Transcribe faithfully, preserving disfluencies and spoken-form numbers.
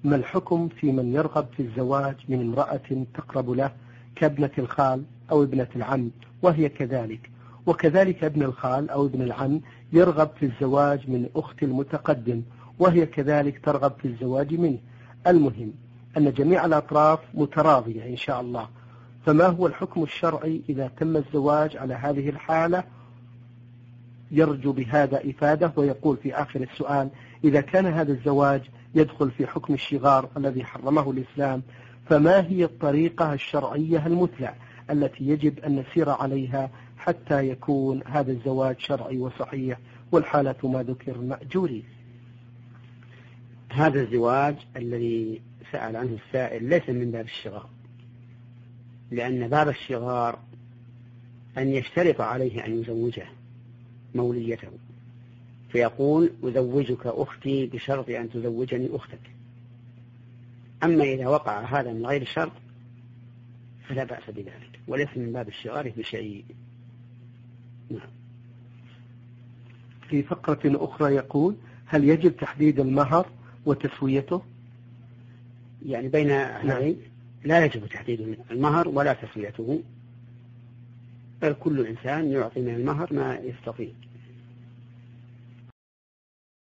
ما الحكم في من يرغب في الزواج من امرأة تقرب له كابنة الخال أو ابنة العم وهي كذلك، وكذلك ابن الخال أو ابن العم يرغب في الزواج من أخت المتقدم وهي كذلك ترغب في الزواج منه. المهم أن جميع الأطراف متراضية إن شاء الله، فما هو الحكم الشرعي إذا تم الزواج على هذه الحالة؟ يرجو بهذا إفادة، ويقول في آخر السؤال: إذا كان هذا الزواج يدخل في حكم الشغار الذي حرمه الإسلام، فما هي الطريقة الشرعية المثلى التي يجب أن نسير عليها حتى يكون هذا الزواج شرعي وصحيح والحالة ما ذكر مأجوري؟ هذا الزواج الذي سأل عنه السائل ليس من باب الشغار، لأن باب الشغار أن يشترط عليه أن يزوجه موليته، فيقول: أزوجك أختي بشرط أن تزوجني أختك. أما إذا وقع هذا من غير شرط فلا بأس بذلك، وليس من باب الشغار بشيء. نعم. في فقرة أخرى يقول: هل يجب تحديد المهر وتسويته؟ يعني بين هذين لا يجب تحديد المهر ولا تسويته، بل كل إنسان يعطي من المهر ما يستطيع.